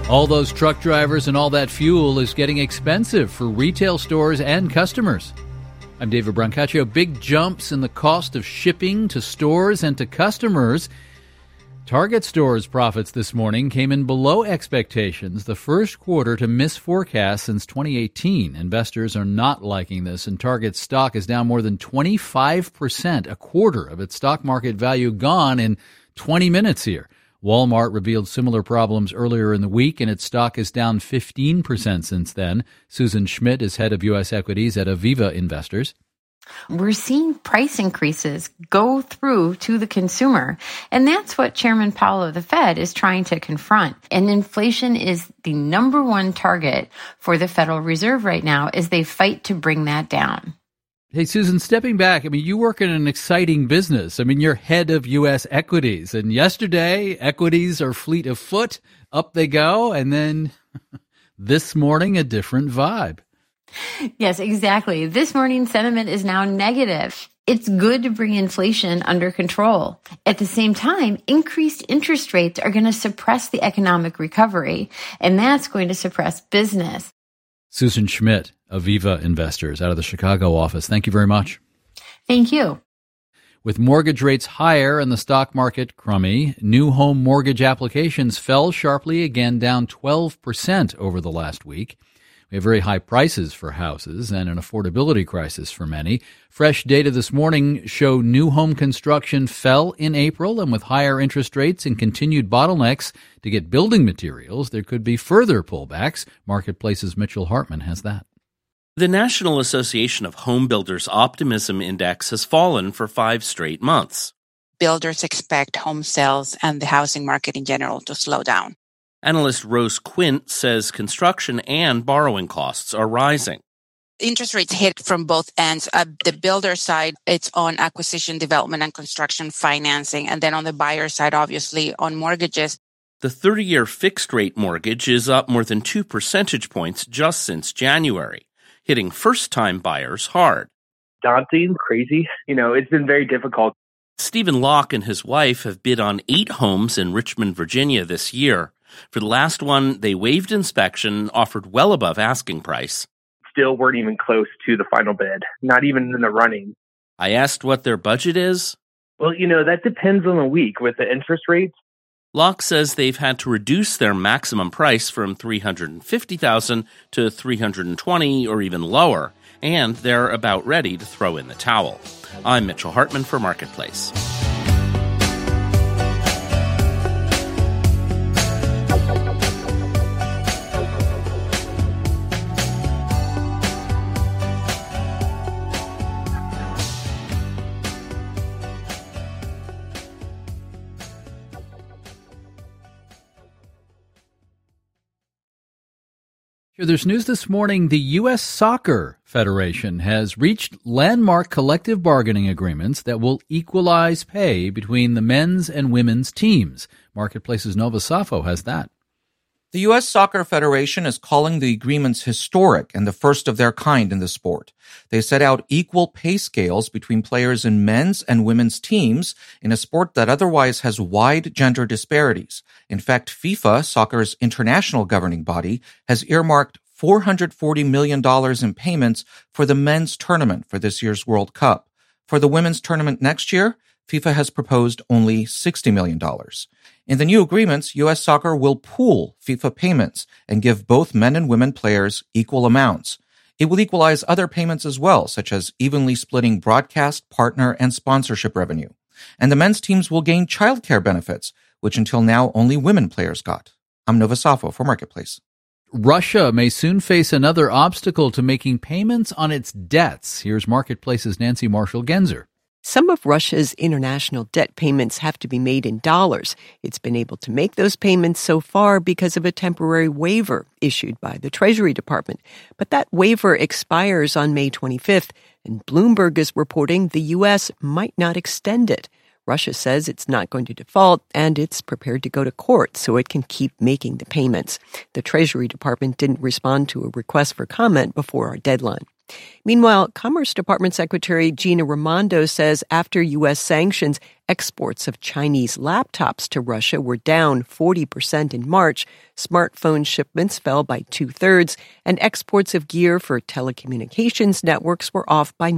All those truck drivers and all that fuel is getting expensive for retail stores and customers. I'm David Brancaccio. Big jumps in the cost of shipping to stores and to customers. Target stores' profits this morning came in below expectations, the first quarter to miss forecasts since 2018. Investors are not liking this, and Target's stock is down more than 25%, a quarter of its stock market value gone in 20 minutes here. Walmart revealed similar problems earlier in the week, and its stock is down 15% since then. Susan Schmidt is head of U.S. equities at Aviva Investors. We're seeing price increases go through to the consumer. And that's what Chairman Powell of the Fed is trying to confront. And inflation is the number one target for the Federal Reserve right now as they fight to bring that down. Hey, Susan, stepping back, you work in an exciting business. You're head of U.S. equities. And yesterday, equities are fleet of foot. Up they go. And then this morning, a different vibe. Yes, exactly. This morning, sentiment is now negative. It's good to bring inflation under control. At the same time, increased interest rates are going to suppress the economic recovery, and that's going to suppress business. Susan Schmidt, Aviva Investors, out of the Chicago office. Thank you very much. Thank you. With mortgage rates higher and the stock market crummy, new home mortgage applications fell sharply again, down 12% over the last week. We have very high prices for houses and an affordability crisis for many. Fresh data this morning show new home construction fell in April, and with higher interest rates and continued bottlenecks to get building materials, there could be further pullbacks. Marketplace's Mitchell Hartman has that. The National Association of Home Builders Optimism Index has fallen for 5 straight months. Builders expect home sales and the housing market in general to slow down. Analyst Rose Quint says construction and borrowing costs are rising. Interest rates hit from both ends. The builder side, it's on acquisition, development, and construction financing. And then on the buyer side, obviously, on mortgages. The 30-year fixed-rate mortgage is up more than 2 percentage points just since January, hitting first-time buyers hard. Daunting, crazy. It's been very difficult. Stephen Locke and his wife have bid on 8 homes in Richmond, Virginia this year. For the last one, they waived inspection, offered well above asking price. Still weren't even close to the final bid, not even in the running. I asked what their budget is. Well, that depends on the week with the interest rates. Locke says they've had to reduce their maximum price from $350,000 to $320,000 or even lower, and they're about ready to throw in the towel. I'm Mitchell Hartman for Marketplace. There's news this morning. The U.S. Soccer Federation has reached landmark collective bargaining agreements that will equalize pay between the men's and women's teams. Marketplace's Nova Safo has that. The U.S. Soccer Federation is calling the agreements historic and the first of their kind in the sport. They set out equal pay scales between players in men's and women's teams in a sport that otherwise has wide gender disparities. In fact, FIFA, soccer's international governing body, has earmarked $440 million in payments for the men's tournament for this year's World Cup. For the women's tournament next year, FIFA has proposed only $60 million. In the new agreements, U.S. Soccer will pool FIFA payments and give both men and women players equal amounts. It will equalize other payments as well, such as evenly splitting broadcast, partner, and sponsorship revenue. And the men's teams will gain childcare benefits, which until now only women players got. I'm Nova Safo for Marketplace. Russia may soon face another obstacle to making payments on its debts. Here's Marketplace's Nancy Marshall-Genzer. Some of Russia's international debt payments have to be made in dollars. It's been able to make those payments so far because of a temporary waiver issued by the Treasury Department. But that waiver expires on May 25th, and Bloomberg is reporting the U.S. might not extend it. Russia says it's not going to default, and it's prepared to go to court so it can keep making the payments. The Treasury Department didn't respond to a request for comment before our deadline. Meanwhile, Commerce Department Secretary Gina Raimondo says after U.S. sanctions, exports of Chinese laptops to Russia were down 40% in March. Smartphone shipments fell by 2/3, and exports of gear for telecommunications networks were off by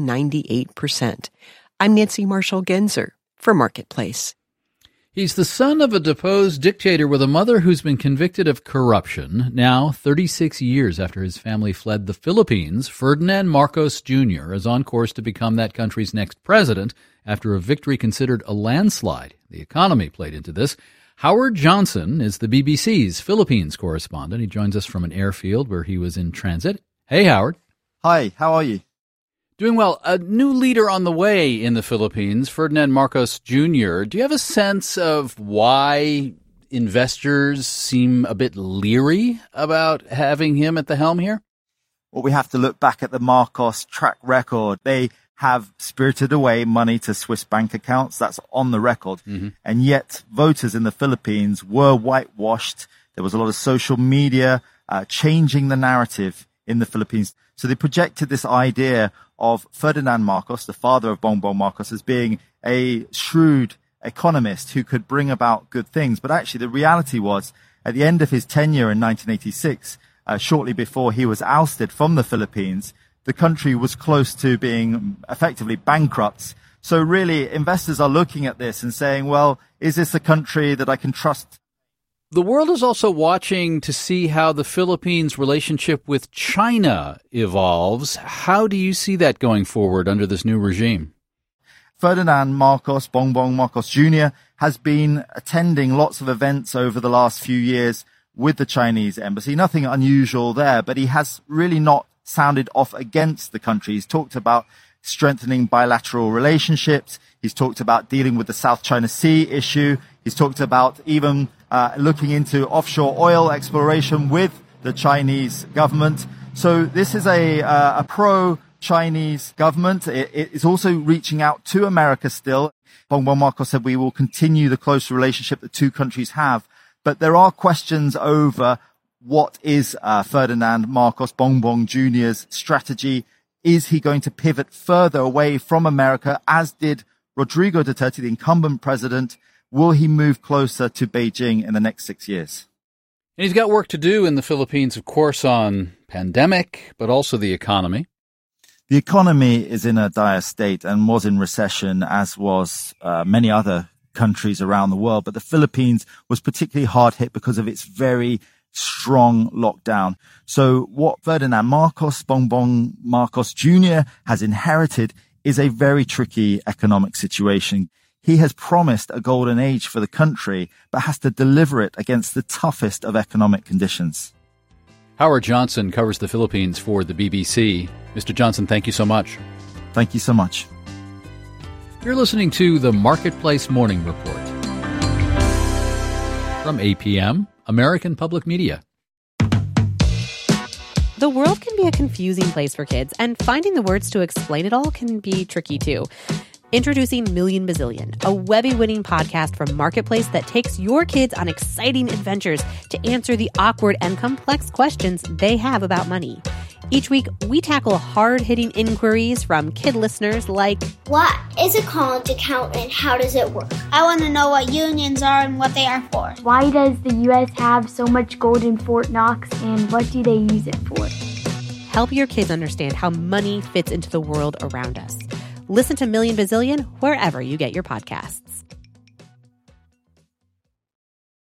98%. I'm Nancy Marshall-Genzer for Marketplace. He's the son of a deposed dictator with a mother who's been convicted of corruption. Now, 36 years after his family fled the Philippines, Ferdinand Marcos Jr. is on course to become that country's next president after a victory considered a landslide. The economy played into this. Howard Johnson is the BBC's Philippines correspondent. He joins us from an airfield where he was in transit. Hey, Howard. Hi, how are you? Doing well. A new leader on the way in the Philippines, Ferdinand Marcos Jr. Do you have a sense of why investors seem a bit leery about having him at the helm here? Well, we have to look back at the Marcos track record. They have spirited away money to Swiss bank accounts. That's on the record. Mm-hmm. And yet voters in the Philippines were whitewashed. There was a lot of social media changing the narrative in the Philippines. So they projected this idea of Ferdinand Marcos, the father of Bongbong Marcos, as being a shrewd economist who could bring about good things. But actually, the reality was, at the end of his tenure in 1986, shortly before he was ousted from the Philippines, the country was close to being effectively bankrupt. So really, investors are looking at this and saying, well, is this a country that I can trust? The world is also watching to see how the Philippines' relationship with China evolves. How do you see that going forward under this new regime? Ferdinand Marcos, Bongbong Marcos Jr., has been attending lots of events over the last few years with the Chinese embassy. Nothing unusual there, but he has really not sounded off against the country. He's talked about strengthening bilateral relationships. He's talked about dealing with the South China Sea issue. He's talked about even looking into offshore oil exploration with the Chinese government. So this is a pro-Chinese government. It is also reaching out to America still. Bongbong Marcos said we will continue the close relationship the two countries have. But there are questions over what is Ferdinand Marcos Bongbong Jr.'s strategy. Is he going to pivot further away from America, as did Rodrigo Duterte, the incumbent president? Will he move closer to Beijing in the next 6 years? And he's got work to do in the Philippines, of course, on pandemic, but also the economy. The economy is in a dire state and was in recession, as was many other countries around the world. But the Philippines was particularly hard hit because of its very strong lockdown. So what Ferdinand Marcos, Bongbong Marcos Jr. has inherited is a very tricky economic situation. He has promised a golden age for the country, but has to deliver it against the toughest of economic conditions. Howard Johnson covers the Philippines for the BBC. Mr. Johnson, thank you so much. Thank you so much. You're listening to the Marketplace Morning Report from APM, American Public Media. The world can be a confusing place for kids, and finding the words to explain it all can be tricky too. Introducing Million Bazillion, a Webby-winning podcast from Marketplace that takes your kids on exciting adventures to answer the awkward and complex questions they have about money. Each week, we tackle hard-hitting inquiries from kid listeners like, what is a college account and how does it work? I want to know what unions are and what they are for. Why does the U.S. have so much gold in Fort Knox and what do they use it for? Help your kids understand how money fits into the world around us. Listen to Million Bazillion wherever you get your podcasts.